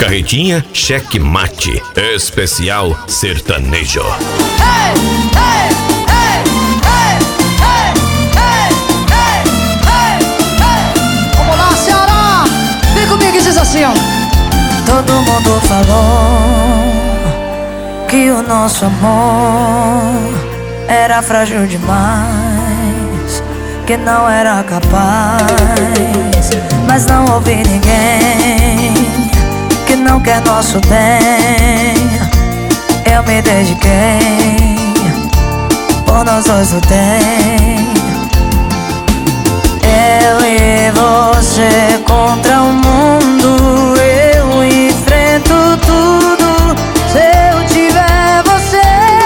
Carretinha Cheque Mate, especial sertanejo. Vamos lá, Ceará! Vem comigo e diz assim, ó. Todo mundo falou que o nosso amor era frágil demais, que não era capaz. Mas não ouvi ninguém que não quer nosso bem. Eu me dediquei, por nós dois lutei. Eu e você contra o mundo, eu enfrento tudo se eu tiver você.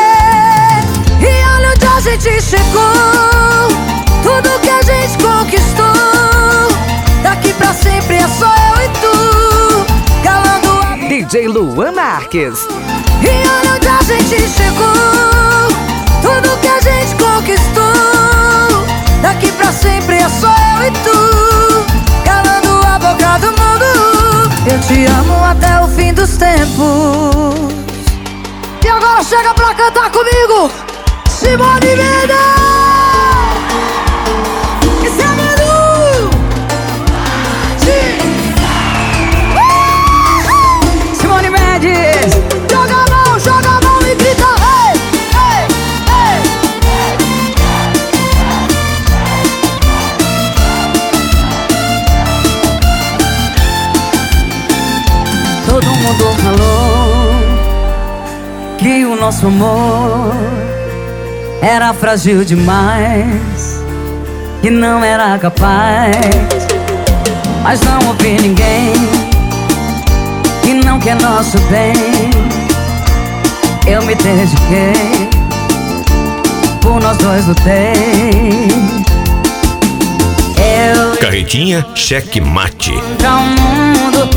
E olha onde a gente chegou, tudo que a gente conquistou. Daqui pra sempre é só eu e tu, calando a... DJ Luan Marques. E olha onde a gente chegou, tudo que a gente conquistou. Daqui pra sempre é só eu e tu, calando a boca do mundo. Eu te amo até o fim dos tempos. E agora chega pra cantar comigo, Simone Mendes! Esse é Manu! Simone Mendes! Joga a mão e grita, hey, hey, hey. Todo mundo falou que o nosso amor era frágil demais, que não era capaz. Mas não ouvi ninguém que não quer nosso bem. Eu me dediquei, por nós dois lutei. Eu Carretinha Cheque Mate. contra o mundo,